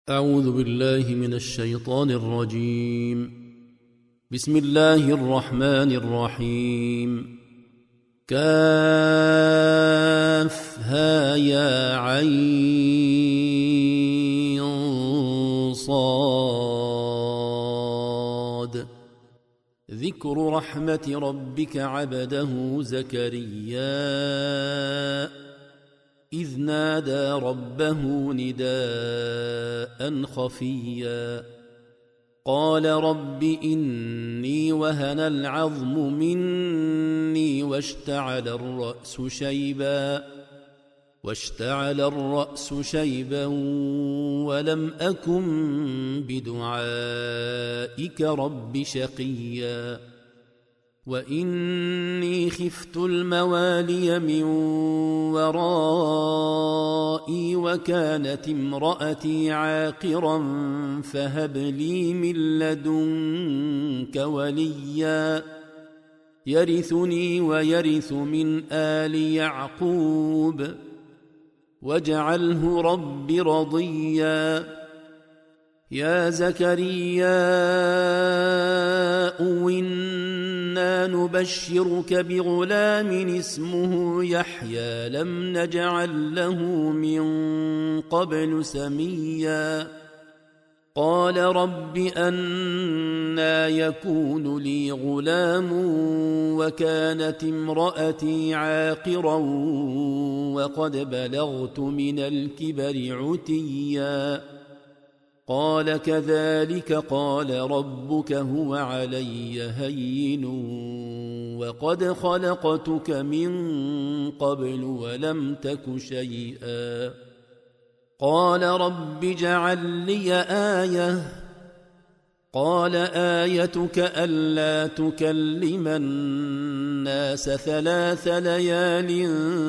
أعوذ بالله من الشيطان الرجيم. بسم الله الرحمن الرحيم. كافها يا عين صاد. ذكر رحمة ربك عبده زكريا إذ نادى ربه نداء خفيا قال رب إني وهن العظم مني واشتعل الرأس شيبا ولم أكن بدعائك رب شقيا وإني خفت الموالي من ورائي وكانت امرأتي عاقرا فهب لي من لدنك وليا يرثني ويرث من آل يعقوب واجعله رب رضيا. يا زكريا إنا نبشرك بغلام اسمه يحيى لم نجعل له من قبل سميا قال رب أنى يكون لي غلام وكانت امرأتي عاقرا وقد بلغت من الكبر عتيا قال كذلك قال ربك هو علي هين وقد خلقتك من قبل ولم تك شيئا قال رب اجعل لي آية قال آيتك ألا تكلم الناس 3 ليال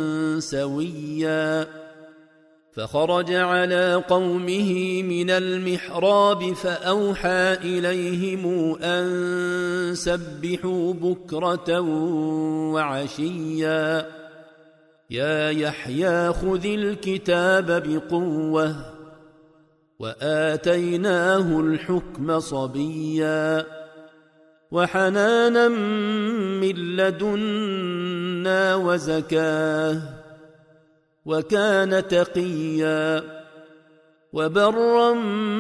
سويا فخرج على قومه من المحراب فأوحى إليهم أن سبحوا بكرة وعشيا يا يحيى خذ الكتاب بقوة وآتيناه الحكم صبيا وحنانا من لدنا وزكاه وكان تقيا وبرا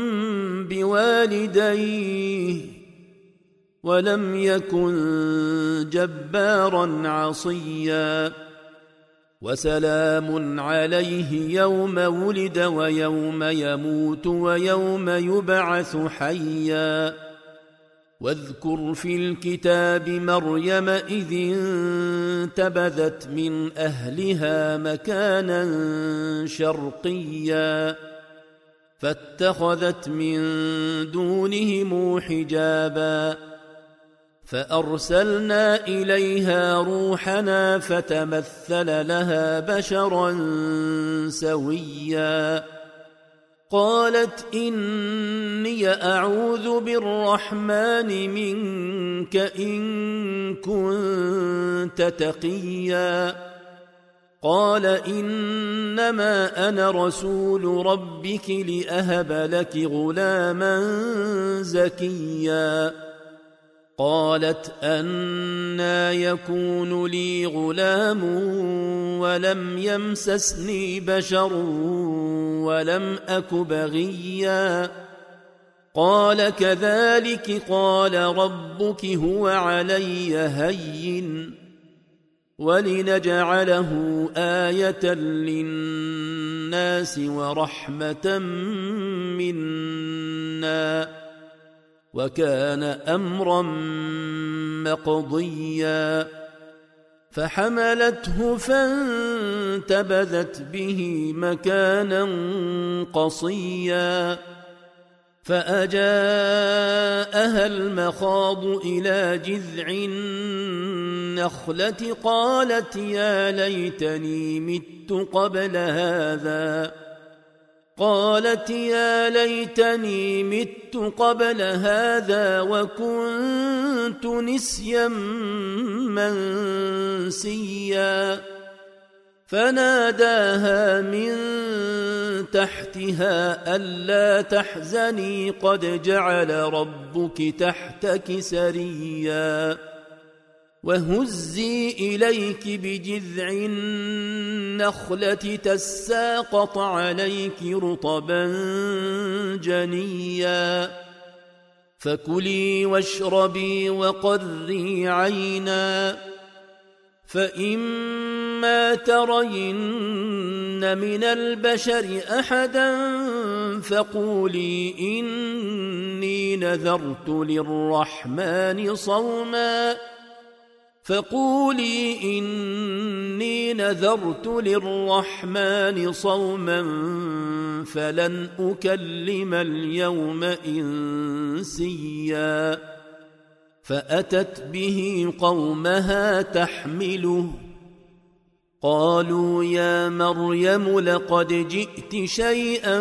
بوالديه ولم يكن جبارا عصيا وسلام عليه يوم ولد ويوم يموت ويوم يبعث حيا واذكر في الكتاب مريم إذ انتبذت من أهلها مكانا شرقيا فاتخذت من دونهم حجابا فأرسلنا إليها روحنا فتمثل لها بشرا سويا قالت إني أعوذ بالرحمن منك إن كنت تقيا قال إنما أنا رسول ربك لأهب لك غلاما زكيا قالت أنى يكون لي غلام ولم يمسسني بشر ولم أك بغيا قال كذلك قال ربك هو علي هين ولنجعله آية للناس ورحمة منا وكان أمرا مقضيا فحملته فانتبذت به مكانا قصيا فأجاءها المخاض إلى جذع النخلة قالت يا ليتني مت قبل هذا وكنت نسيا منسيا فناداها من تحتها ألا تحزني قد جعل ربك تحتك سريا وهزي إليك بجذع النخلة تساقط عليك رطبا جنيا فكلي واشربي وقري عينا فإما ترين من البشر أحدا فقولي إني نذرت للرحمن صوما فلن أكلم اليوم إنسيا فأتت به قومها تحمله قالوا يا مريم لقد جئت شيئا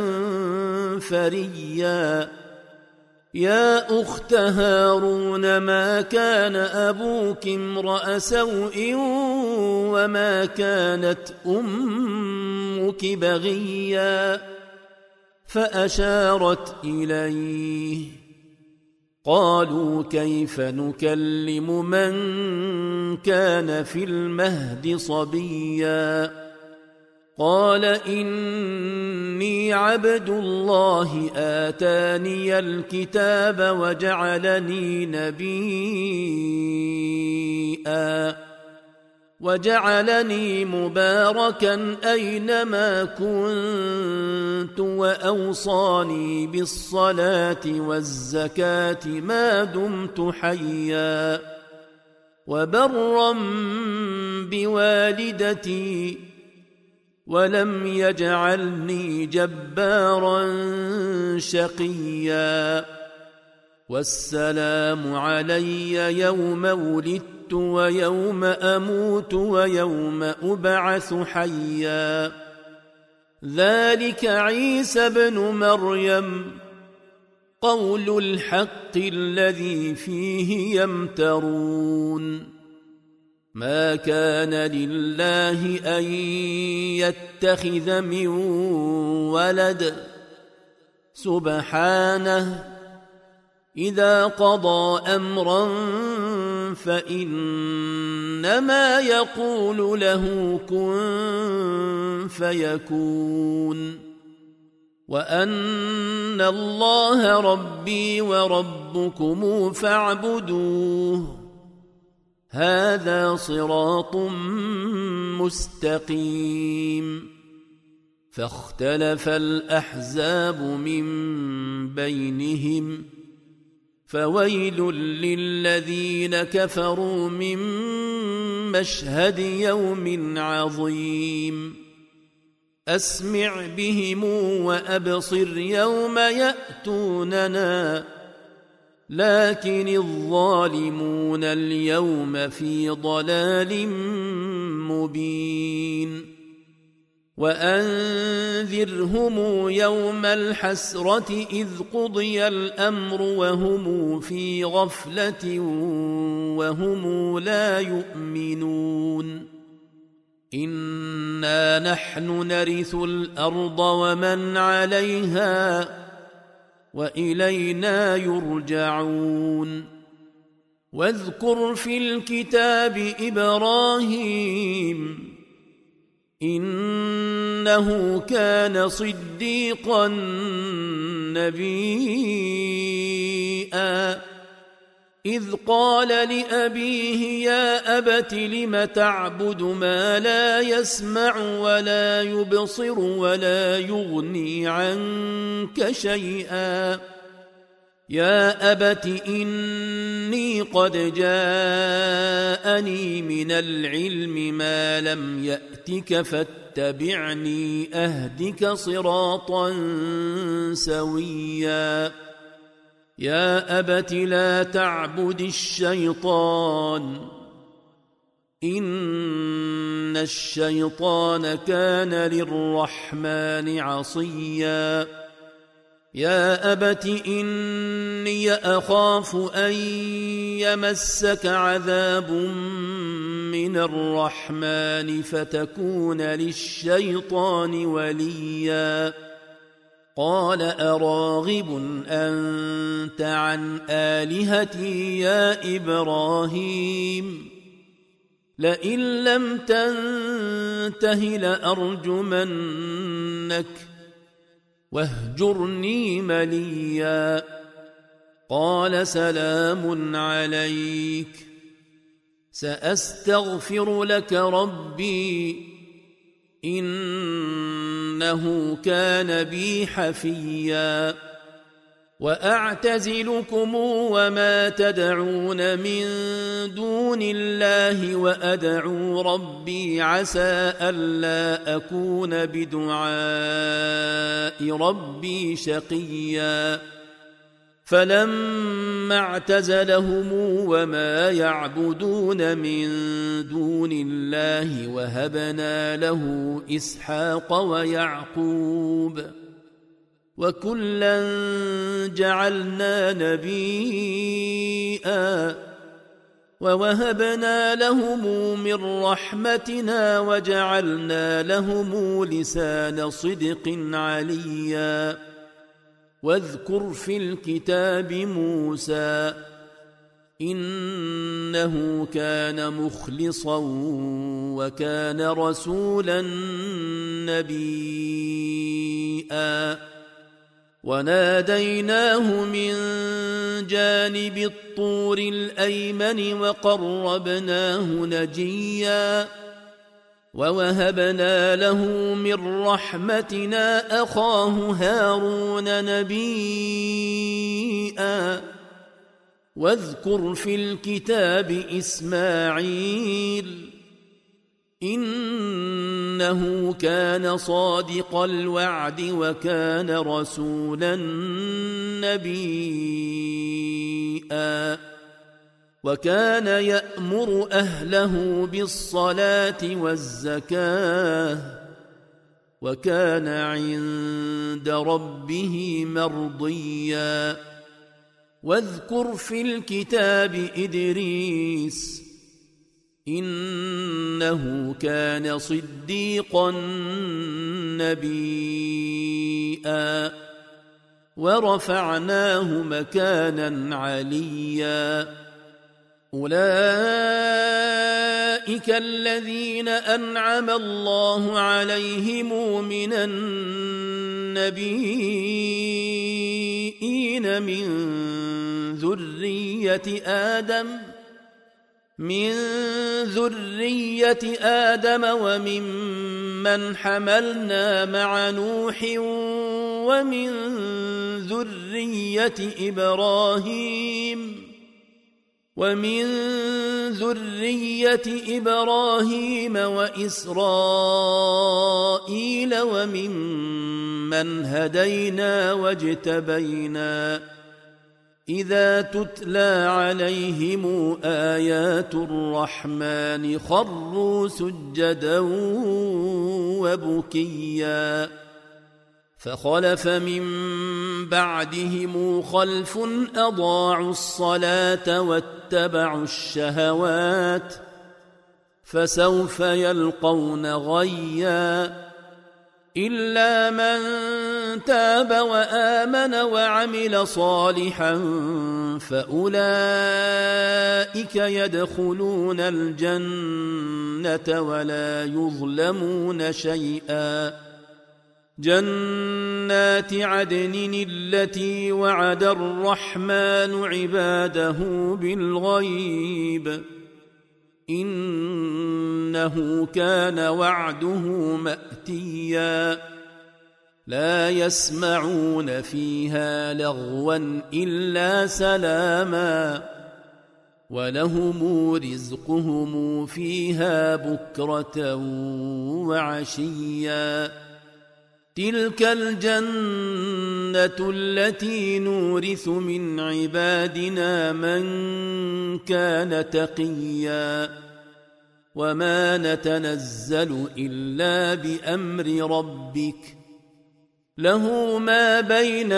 فريا يا أخت هارون ما كان أبوك امرأ سوء وما كانت أمك بغيا فأشارت إليه قالوا كيف نكلم من كان في المهد صبيا قال إني عبد الله آتاني الكتاب وجعلني مباركا أينما كنت وأوصاني بالصلاة والزكاة ما دمت حيا وبرا بوالدتي ولم يجعلني جبارا شقيا والسلام علي يوم ولدت ويوم أموت ويوم أبعث حيا ذلك عيسى ابن مريم قول الحق الذي فيه يمترون ما كان لله أن يتخذ من ولد سبحانه إذا قضى أمرا فإنما يقول له كن فيكون وأن الله ربي وربكم فاعبدوه هذا صراط مستقيم فاختلف الأحزاب من بينهم فويل للذين كفروا من مشهد يوم عظيم أسمع بهم وأبصر يوم يأتوننا لكن الظالمون اليوم في ضلال مبين وأنذرهم يوم الحسرة إذ قضي الأمر وهم في غفلة وهم لا يؤمنون إنا نحن نرث الأرض ومن عليها وإلينا يرجعون واذكر في الكتاب إبراهيم إنه كان صديقا نبيا إذ قال لأبيه يا أبت لم تعبد ما لا يسمع ولا يبصر ولا يغني عنك شيئا يا أبت إني قد جاءني من العلم ما لم يأتك فاتبعني أهدك صراطا سويا يا أبت لا تعبد الشيطان إن الشيطان كان للرحمن عصيا يا أبت إني أخاف أن يمسك عذاب من الرحمن فتكون للشيطان وليا قال أراغب أنت عن آلهتي يا إبراهيم لئن لم تنته لأرجمنك واهجرني مليا قال سلام عليك سأستغفر لك ربي إنه كان بي حفيا وأعتزلكم وما تدعون من دون الله وأدعو ربي عسى ألا أكون بدعاء ربي شقيا فلما اعتزلهم وما يعبدون من دون الله وهبنا له إسحاق ويعقوب وكلا جعلنا نبيا ووهبنا لهم من رحمتنا وجعلنا لهم لسان صدق عليا واذكر في الكتاب موسى إنه كان مخلصا وكان رسولا نبيا وناديناه من جانب الطور الأيمن وقربناه نجيا ووهبنا له من رحمتنا أخاه هارون نبيا واذكر في الكتاب إسماعيل إنه كان صادق الوعد وكان رسولا نبيا وكان يأمر أهله بالصلاة والزكاة وكان عند ربه مرضيا واذكر في الكتاب إدريس إنه كان صديقا نبيا ورفعناه مكانا عليا أولئك الذين أنعم الله عليهم من النبيين من ذرية آدم وممن حملنا مع نوح ومن ذرية إبراهيم وإسرائيل وممن هدينا واجتبينا إذا تتلى عليهم آيات الرحمن خروا سجدا وبكيا فخلف من بعدهم خلف أضاعوا الصلاة واتبعوا الشهوات فسوف يلقون غيا إلا من تاب وآمن وعمل صالحا فأولئك يدخلون الجنة ولا يظلمون شيئا جنات عدن التي وعد الرحمن عباده بالغيب إنه كان وعده مأتيا لا يسمعون فيها لغوا إلا سلاما ولهم رزقهم فيها بكرة وعشيا تلك الجنة التي نورث من عبادنا من كان تقيا وما نتنزل إلا بأمر ربك له ما بين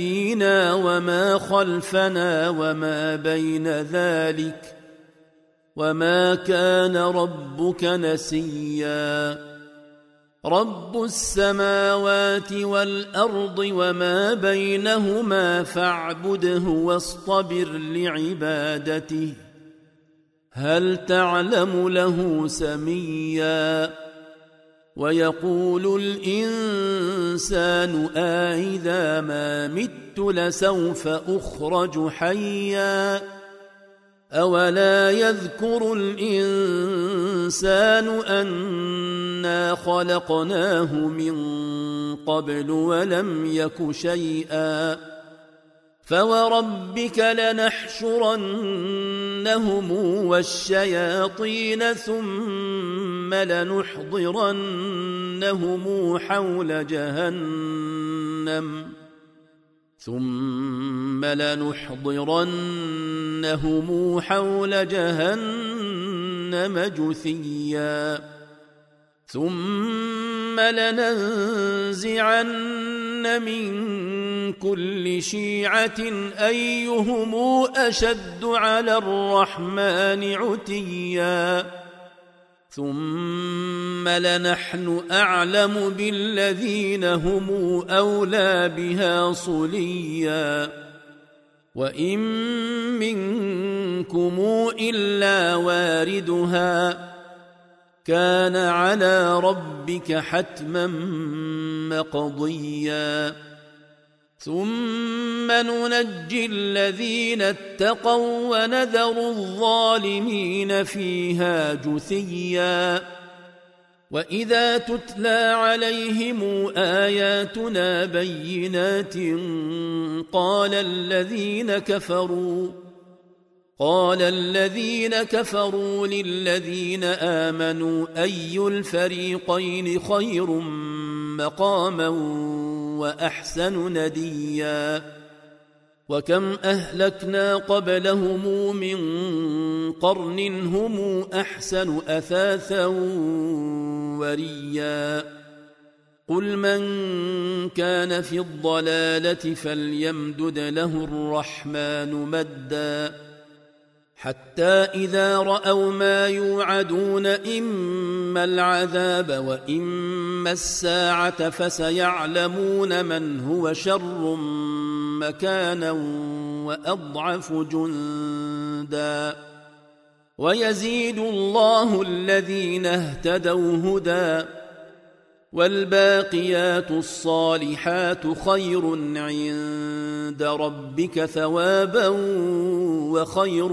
أيدينا وما خلفنا وما بين ذلك وما كان ربك نسيا رب السماوات والأرض وما بينهما فاعبده واصطبر لعبادته هل تعلم له سميا ويقول الإنسان أإذا ما مت لسوف أخرج حيا أولا يذكر الإنسان أنا خلقناه من قبل ولم يك شيئا فوربك لنحشرنهم والشياطين ثم لنحضرنهم حول جهنم جثيا ثم لننزعن من كل شيعة أيهم أشد على الرحمن عتيا ثم لنحن أعلم بالذين هم أولى بها صليا وإن منكم إلا واردها كان على ربك حتما مقضيا ثم ننجي الذين اتقوا ونذر الظالمين فيها جثيا وإذا تتلى عليهم آياتنا بينات قال الذين كفروا للذين آمنوا أي الفريقين خير مقاما وأحسن نديا وكم أهلكنا قبلهم من قرن هم أحسن أثاثا وريا قل من كان في الضلالة فليمدد له الرحمن مدا حتى إذا رأوا ما يوعدون إما العذاب وإما الساعة فسيعلمون من هو شر مكانا وأضعف جندا ويزيد الله الذين اهتدوا هدى والباقيات الصالحات خير عند ربك ثوابا وخير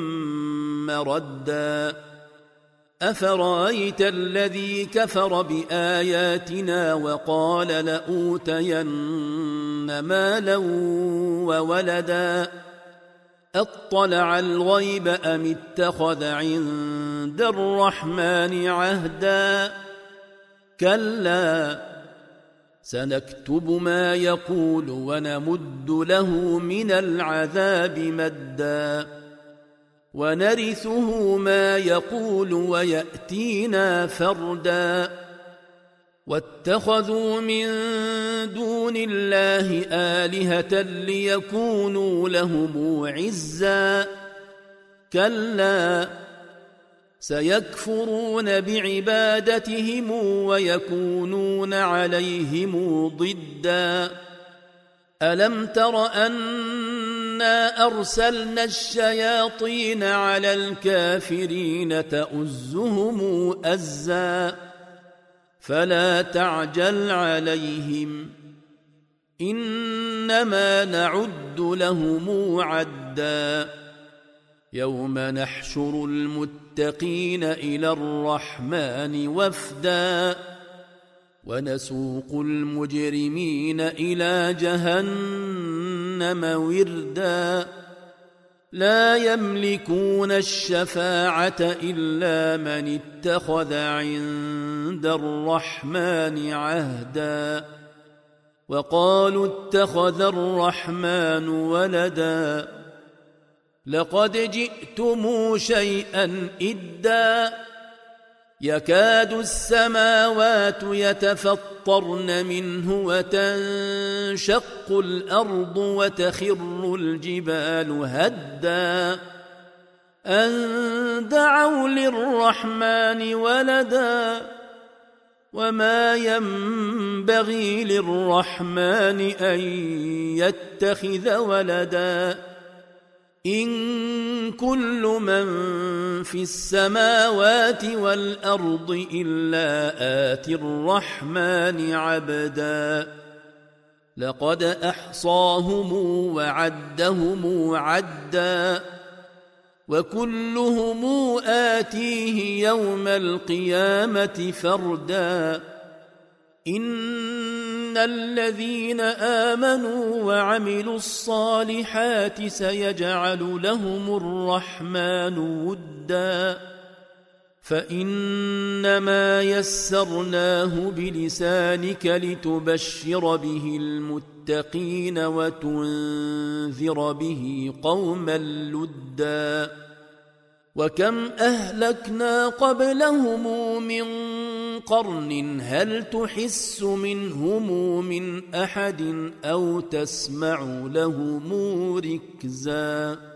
مردا أفرأيت الذي كفر بآياتنا وقال لأوتين مالا وولدا أطلع الغيب أم اتخذ عند الرحمن عهدا كلا سنكتب ما يقول ونمد له من العذاب مدا ونرثه ما يقول ويأتينا فردا واتخذوا من دون الله آلهة ليكونوا لهم عزا كلا سيكفرون بعبادتهم ويكونون عليهم ضدا ألم تر أنا أرسلنا الشياطين على الكافرين تؤزهم أزا فلا تعجل عليهم إنما نعد لهم عدا يوم نحشر المتقين إلى الرحمن وفدا ونسوق المجرمين إلى جهنم وردا لا يملكون الشفاعة إلا من اتخذ عند الرحمن عهدا وقالوا اتخذ الرحمن ولدا لقد جئتم شيئا إدا يكاد السماوات يتفطرن منه وتنشق الأرض وتخر الجبال هدا أن دعوا للرحمن ولدا وما ينبغي للرحمن أن يتخذ ولدا إن كل من في السماوات والأرض إلا آتي الرحمن عبدا لقد أحصاهم وعدهم عدا وكلهم آتيه يوم القيامة فردا إن الذين آمنوا وعملوا الصالحات سيجعل لهم الرحمن ودا فإنما يسرناه بلسانك لتبشر به المتقين وتنذر به قوما لدا وكم أهلكنا قبلهم من قرن هل تحس منهم من أحد أو تسمع لهم ركزا